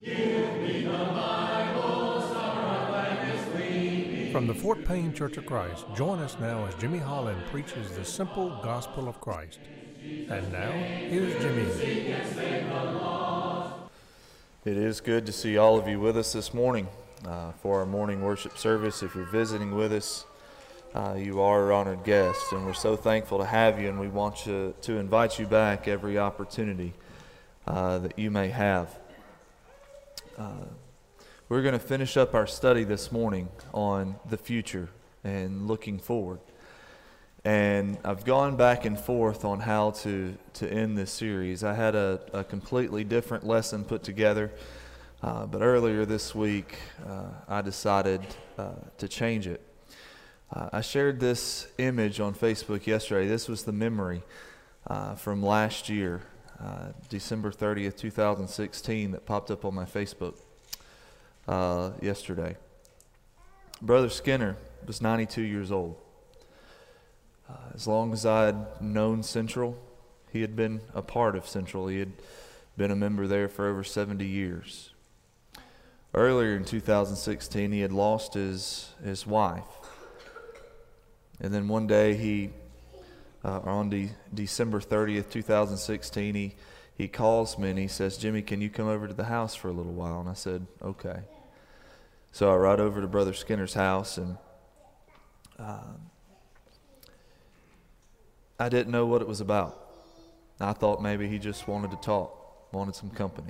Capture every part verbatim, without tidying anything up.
From the Fort Payne Church of Christ, join us now as Jimmy Holland preaches the simple gospel of Christ. And now, here's Jimmy. It is good to see all of you with us this morning uh, for our morning worship service. If you're visiting with us, uh, you are an honored guest, and we're so thankful to have you, and we want you to invite you back every opportunity uh, that you may have. Uh, We're going to finish up our study this morning on the future and looking forward. And I've gone back and forth on how to, to end this series. I had a, a completely different lesson put together, uh, but earlier this week uh, I decided uh, to change it. Uh, I shared this image on Facebook yesterday. This was the memory uh, from last year, uh, December thirtieth, two thousand sixteen, that popped up on my Facebook. Uh, yesterday. Brother Skinner was ninety-two years old. Uh, as long as I had known Central, he had been a part of Central. He had been a member there for over seventy years. Earlier in two thousand sixteen, he had lost his, his wife. And then one day, he, uh, on de- December thirtieth, two thousand sixteen, he, he calls me and he says, "Jimmy, can you come over to the house for a little while?" And I said, "Okay." So I ride over to Brother Skinner's house, and um, I didn't know what it was about. I thought maybe he just wanted to talk, wanted some company.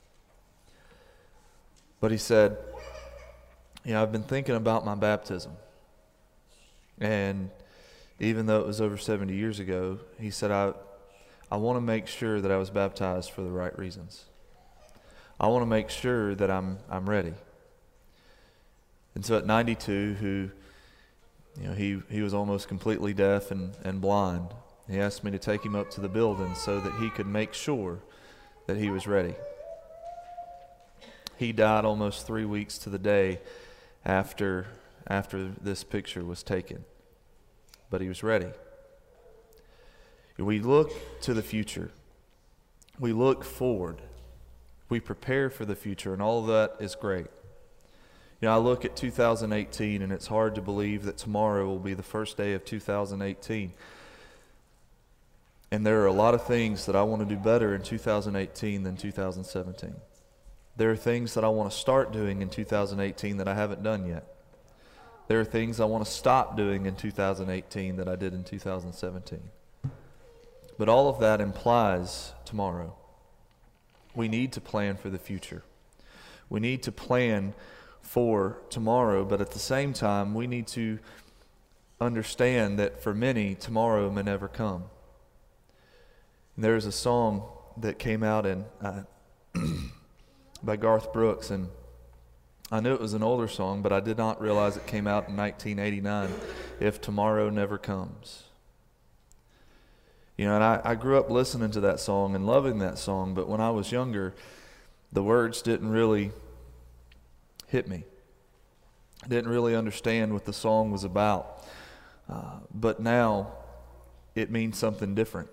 But he said, "You know, I've been thinking about my baptism." And even though it was over seventy years ago, he said, I, I want to make sure that I was baptized for the right reasons. I want to make sure that I'm I'm ready. And so at ninety-two, who, you know, he, he was almost completely deaf and, and blind. He asked me to take him up to the building so that he could make sure that he was ready. He died almost three weeks to the day after, after this picture was taken. But he was ready. We look to the future. We look forward. We prepare for the future, and all of that is great. You know, I look at two thousand eighteen, and it's hard to believe that tomorrow will be the first day of two thousand eighteen. And there are a lot of things that I want to do better in two thousand eighteen than two thousand seventeen. There are things that I want to start doing in two thousand eighteen that I haven't done yet. There are things I want to stop doing in two thousand eighteen that I did in two thousand seventeen. But all of that implies tomorrow. We need to plan for the future. We need to plan for tomorrow, but at the same time, we need to understand that for many, tomorrow may never come. And there's a song that came out in uh, by Garth Brooks, and I knew it was an older song, but I did not realize it came out in nineteen eighty-nine, "If Tomorrow Never Comes." You know, and I, I grew up listening to that song and loving that song, but when I was younger, the words didn't really hit me. I didn't really understand what the song was about. Uh, but now, it means something different.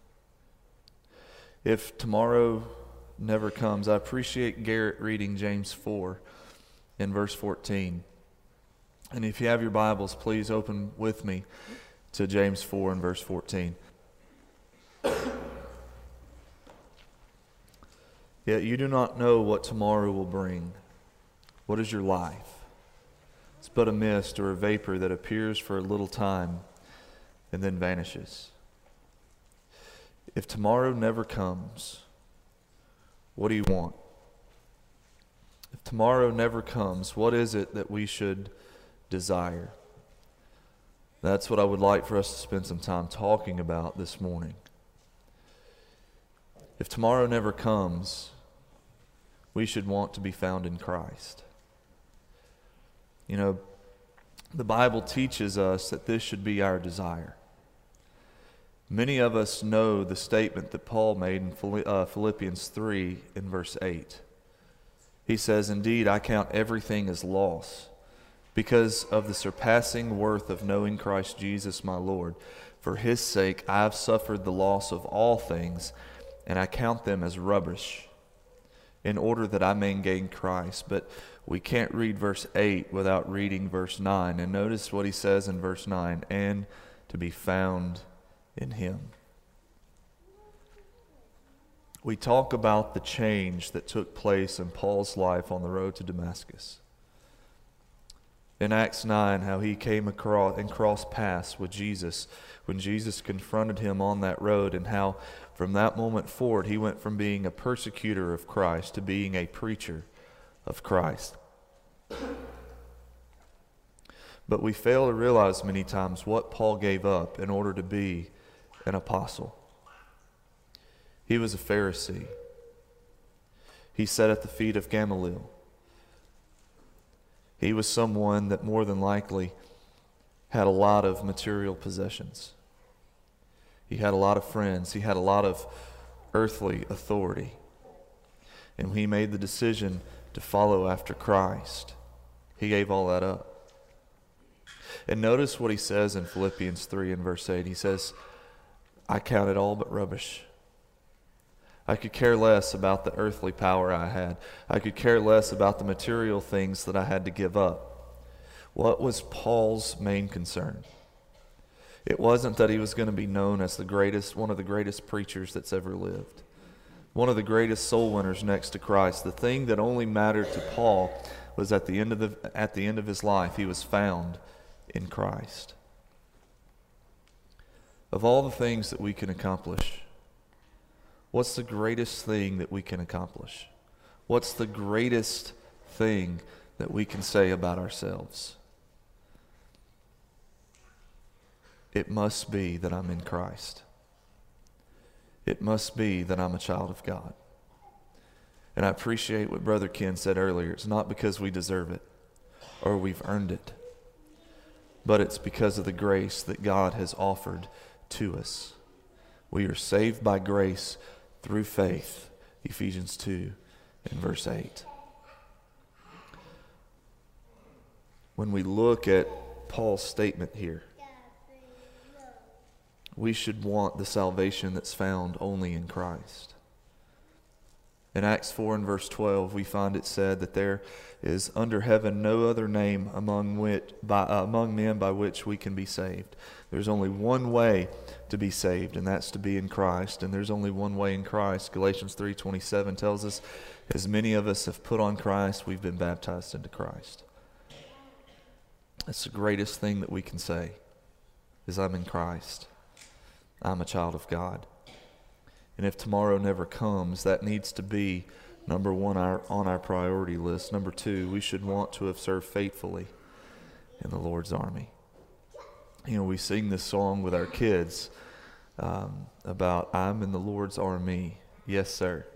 If tomorrow never comes, I appreciate Garrett reading James four in verse fourteen. And if you have your Bibles, please open with me to James four and verse fourteen. "Yet you do not know what tomorrow will bring. What is your life? It's but a mist or a vapor that appears for a little time and then vanishes. If tomorrow never comes, what do you want? If tomorrow never comes, what is it that we should desire?" That's what I would like for us to spend some time talking about this morning. If tomorrow never comes, we should want to be found in Christ. You know, the Bible teaches us that this should be our desire. Many of us know the statement that Paul made in Philippians three in verse eight. He says, "Indeed, I count everything as loss because of the surpassing worth of knowing Christ Jesus my Lord. For his sake I have suffered the loss of all things, and I count them as rubbish, in order that I may gain Christ. But we can't read verse eight without reading verse nine. And notice what he says in verse nine, and to be found in him. We talk about the change that took place in Paul's life on the road to Damascus. In Acts nine, how he came across and crossed paths with Jesus when Jesus confronted him on that road, and how from that moment forward he went from being a persecutor of Christ to being a preacher of Christ. But we fail to realize many times what Paul gave up in order to be an apostle. He was a Pharisee. He sat at the feet of Gamaliel. He was someone that more than likely had a lot of material possessions. He had a lot of friends. He had a lot of earthly authority. And when he made the decision to follow after Christ, he gave all that up. And notice what he says in Philippians three and verse eight. He says, I count it all but rubbish. I could care less about the earthly power I had. I could care less about the material things that I had to give up. What was Paul's main concern? It wasn't that he was going to be known as the greatest, one of the greatest preachers that's ever lived, one of the greatest soul winners next to Christ. The thing that only mattered to Paul was at the end of the at the end of his life, he was found in Christ. Of all the things that we can accomplish, what's the greatest thing that we can accomplish? What's the greatest thing that we can say about ourselves? It must be that I'm in Christ. It must be that I'm a child of God. And I appreciate what Brother Ken said earlier. It's not because we deserve it or we've earned it, but it's because of the grace that God has offered to us. We are saved by grace through faith, Ephesians two and verse eight. When we look at Paul's statement here, we should want the salvation that's found only in Christ. In Acts four and verse twelve, we find it said that there is under heaven no other name among which, by, uh, among men by which we can be saved. There's only one way to be saved, and that's to be in Christ. And there's only one way in Christ. Galatians three twenty-seven tells us, as many of us have put on Christ, we've been baptized into Christ. That's the greatest thing that we can say, is I'm in Christ. I'm a child of God. And if tomorrow never comes, that needs to be number one our, on our priority list. Number two, we should want to have served faithfully in the Lord's army. You know, we sing this song with our kids um, about, I'm in the Lord's army. Yes, sir.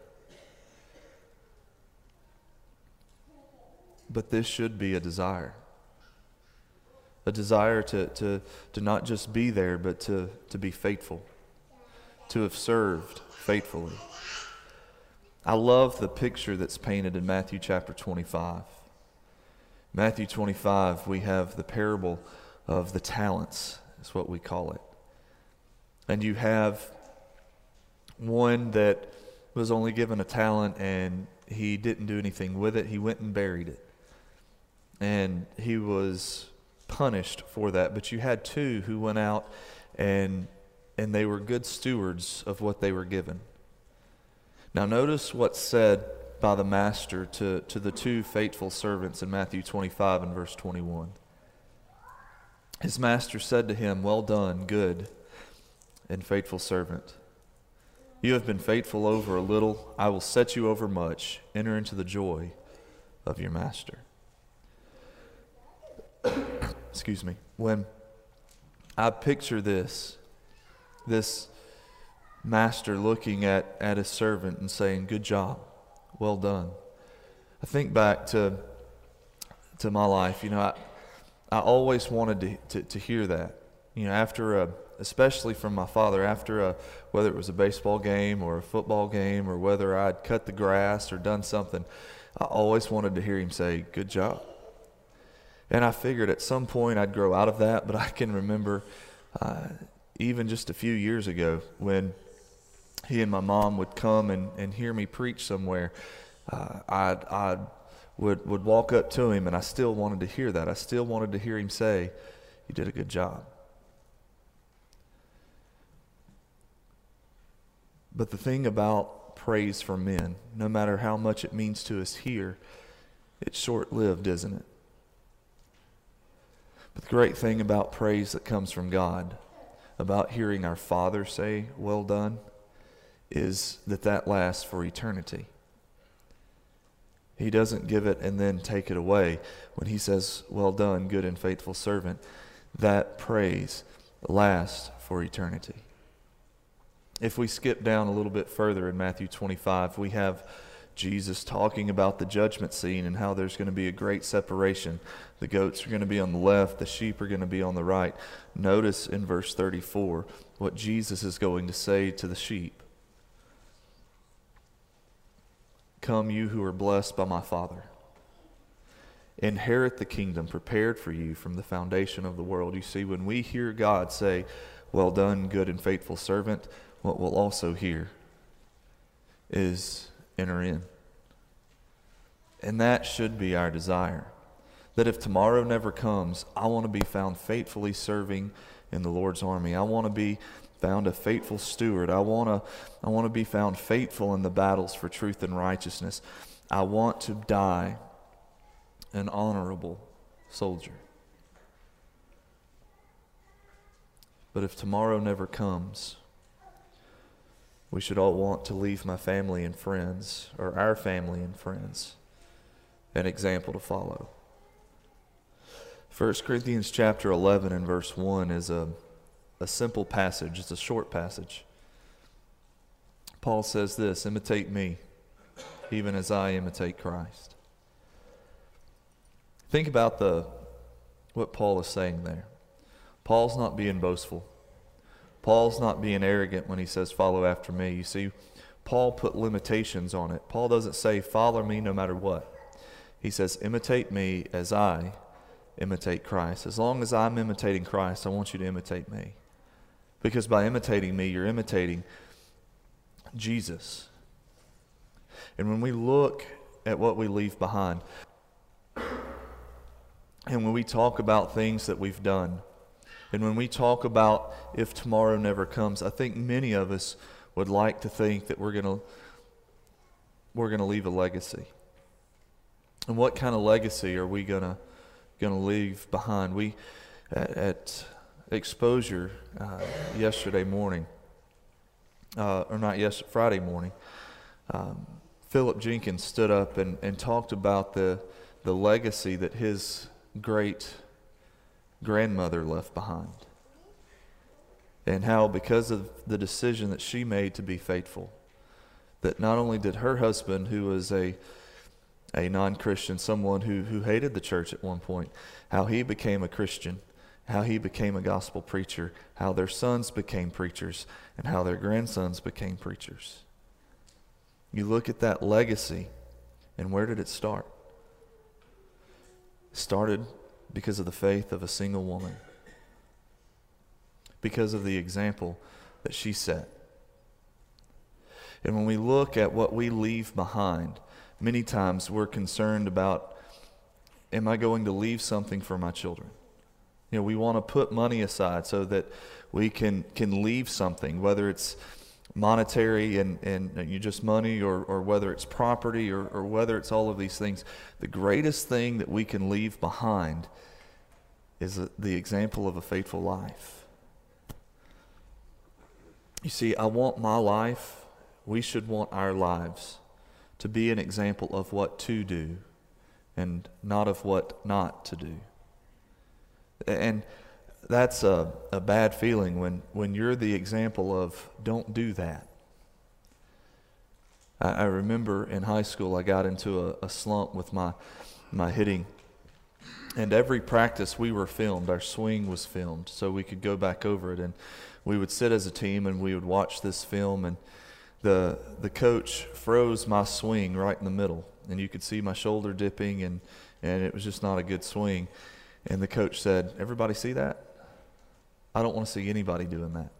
But this should be a desire. A desire to, to, to not just be there, but to, to be faithful, to have served faithfully. I love the picture that's painted in Matthew chapter twenty-five. Matthew twenty-five, we have the parable of the talents, is what we call it. And you have one that was only given a talent and he didn't do anything with it. He went and buried it. And he was punished for that. But you had two who went out and and they were good stewards of what they were given. Now notice what's said by the master to, to the two faithful servants in Matthew twenty-five and verse twenty-one. His master said to him, well done, good and faithful servant. You have been faithful over a little. I will set you over much. Enter into the joy of your master. Excuse me. When I picture this, this master looking at, at his servant and saying, good job, well done. I think back to to my life. You know, I, I always wanted to, to, to hear that. You know, after a, especially from my father, after a, whether it was a baseball game or a football game or whether I'd cut the grass or done something, I always wanted to hear him say, good job. And I figured at some point I'd grow out of that, but I can remember uh, even just a few years ago when he and my mom would come and, and hear me preach somewhere. uh, I I would would walk up to him, and I still wanted to hear that. I still wanted to hear him say, "You did a good job." But the thing about praise from men, no matter how much it means to us here, it's short-lived, isn't it? But the great thing about praise that comes from God, about hearing our Father say, "Well done," is that that lasts for eternity. He doesn't give it and then take it away. When he says, "Well done, good and faithful servant," that praise lasts for eternity. If we skip down a little bit further in Matthew twenty-five, we have Jesus talking about the judgment scene and how there's going to be a great separation. The goats are going to be on the left, the sheep are going to be on the right. Notice in verse thirty-four what Jesus is going to say to the sheep. "Come, you who are blessed by my Father. Inherit the kingdom prepared for you from the foundation of the world." You see, when we hear God say, "Well done, good and faithful servant," what we'll also hear is, "Enter in." And that should be our desire. That if tomorrow never comes, I want to be found faithfully serving in the Lord's army. I want to be found a faithful steward. I want to, I want to be found faithful in the battles for truth and righteousness. I want to die an honorable soldier. But if tomorrow never comes, we should all want to leave my family and friends, or our family and friends, an example to follow. First Corinthians chapter eleven and verse one is a, a simple passage. It's a short passage. Paul says this, "Imitate me, even as I imitate Christ." Think about the what Paul is saying there. Paul's not being boastful. Paul's not being arrogant when he says, "Follow after me." You see, Paul put limitations on it. Paul doesn't say, "Follow me no matter what." He says, "Imitate me as I imitate Christ." As long as I'm imitating Christ, I want you to imitate me. Because by imitating me, you're imitating Jesus. And when we look at what we leave behind, and when we talk about things that we've done, and when we talk about if tomorrow never comes, I think many of us would like to think that we're going to we're going to leave a legacy. And what kind of legacy are we going to going to leave behind? We at, at Exposure uh, yesterday morning, uh, or not yes Friday morning, um, Philip Jenkins stood up and, and talked about the the legacy that his great grandmother left behind, and how because of the decision that she made to be faithful, that not only did her husband, who was a a non-Christian, someone who, who hated the church at one point, how he became a Christian, how he became a gospel preacher, how their sons became preachers, and how their grandsons became preachers. You look at that legacy, and where did it start? It started because of the faith of a single woman, because of the example that she set. And when we look at what we leave behind, many times we're concerned about, am I going to leave something for my children? You know, we want to put money aside so that we can, can leave something, whether it's monetary and, and you just money, or, or whether it's property, or, or whether it's all of these things. The greatest thing that we can leave behind is a, the example of a faithful life. You see, I want my life, we should want our lives to be an example of what to do and not of what not to do. And that's a, a bad feeling when, when you're the example of don't do that. I, I remember in high school I got into a, a slump with my, my hitting. And every practice we were filmed, our swing was filmed, so we could go back over it. And we would sit as a team and we would watch this film, and the the coach froze my swing right in the middle. And you could see my shoulder dipping, and, and it was just not a good swing. And the coach said, "Everybody see that? I don't want to see anybody doing that."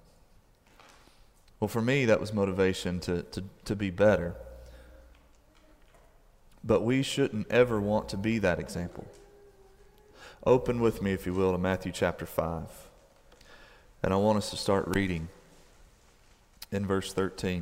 Well, for me, that was motivation to, to, to be better. But we shouldn't ever want to be that example. Open with me, if you will, to Matthew chapter five. And I want us to start reading in verse thirteen.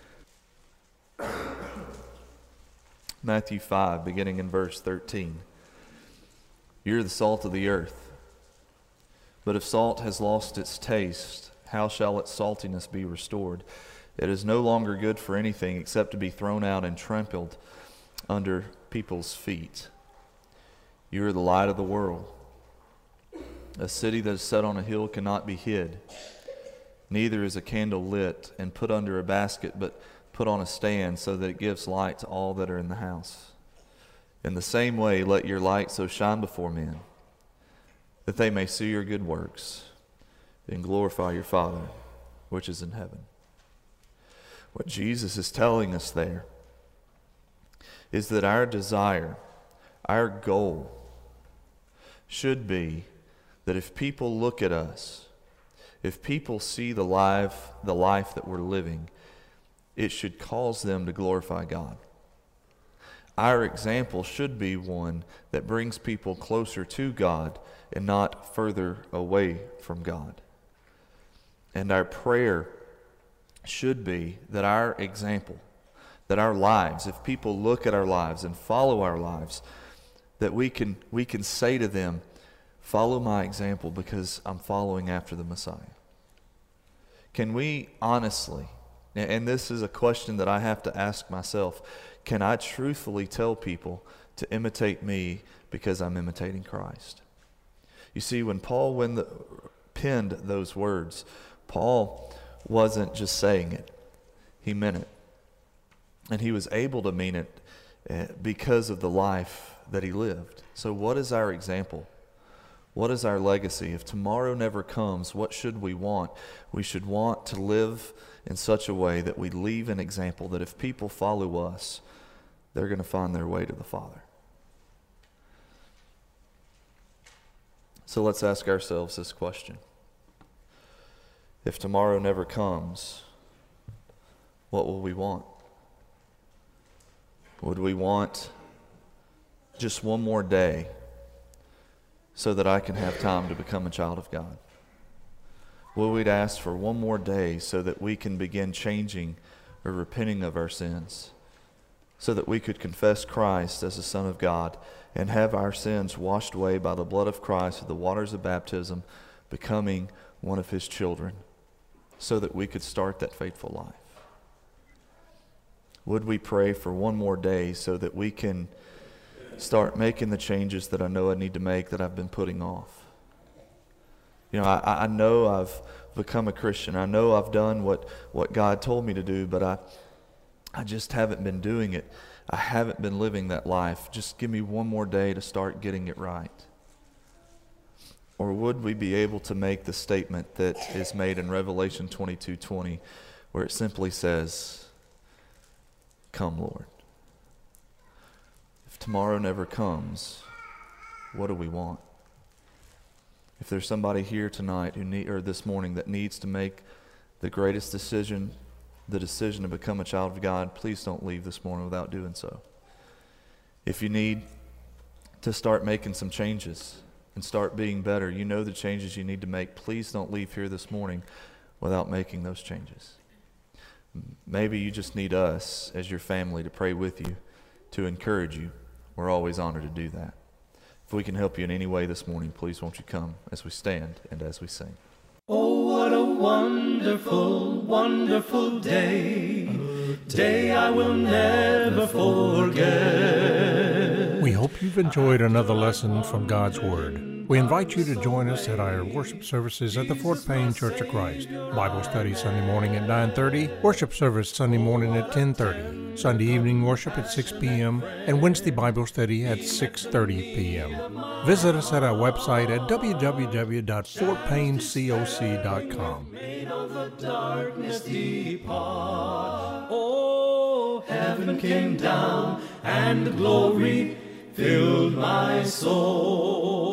Matthew five, beginning in verse thirteen. You're the salt of the earth. But if salt has lost its taste, how shall its saltiness be restored? It is no longer good for anything except to be thrown out and trampled under people's feet. You are the light of the world. A city that is set on a hill cannot be hid. Neither is a candle lit and put under a basket, but put on a stand so that it gives light to all that are in the house. In the same way, let your light so shine before men, that they may see your good works and glorify your Father, which is in heaven. What Jesus is telling us there is that our desire, our goal, should be that if people look at us, if people see the life, the life that we're living, it should cause them to glorify God. Our example should be one that brings people closer to God and not further away from God. And our prayer should be that our example, that our lives, if people look at our lives and follow our lives, that we can we can say to them, follow my example because I'm following after the Messiah. Can we honestly, and this is a question that I have to ask myself, can I truthfully tell people to imitate me because I'm imitating Christ? You see, when Paul when the, penned those words, Paul wasn't just saying it. He meant it. And he was able to mean it because of the life that he lived. So what is our example? What is our legacy? If tomorrow never comes, what should we want? We should want to live in such a way that we leave an example that if people follow us, they're going to find their way to the Father. So let's ask ourselves this question. If tomorrow never comes, what will we want? Would we want just one more day so that I can have time to become a child of God? Will we ask for one more day so that we can begin changing or repenting of our sins, so that we could confess Christ as the Son of God and have our sins washed away by the blood of Christ with the waters of baptism, becoming one of His children, so that we could start that faithful life? Would we pray for one more day so that we can start making the changes that I know I need to make that I've been putting off? You know, I, I know I've become a Christian. I know I've done what, what God told me to do, but I, I just haven't been doing it. I haven't been living that life. Just give me one more day to start getting it right. Or would we be able to make the statement that is made in Revelation twenty-two twenty, where it simply says, "Come, Lord." If tomorrow never comes, what do we want? If there's somebody here tonight who need, or this morning that needs to make the greatest decision, the decision to become a child of God, please don't leave this morning without doing so. If you need to start making some changes and start being better, you know the changes you need to make, please don't leave here this morning without making those changes. Maybe you just need us as your family to pray with you, to encourage you. We're always honored to do that. If we can help you in any way this morning, please won't you come as we stand and as we sing. Oh, what a wonderful, wonderful day, day I will never forget. We hope you've enjoyed another lesson from God's Word. We invite you to join us at our worship services at the Fort Payne Church of Christ. Bible study Sunday morning at nine thirty, worship service Sunday morning at ten thirty, Sunday evening worship at six p.m., and Wednesday Bible study at six thirty p.m. Visit us at our website at w w w dot fort payne coc dot com. Made all the darkness depart. Oh, heaven came down and glory filled my soul.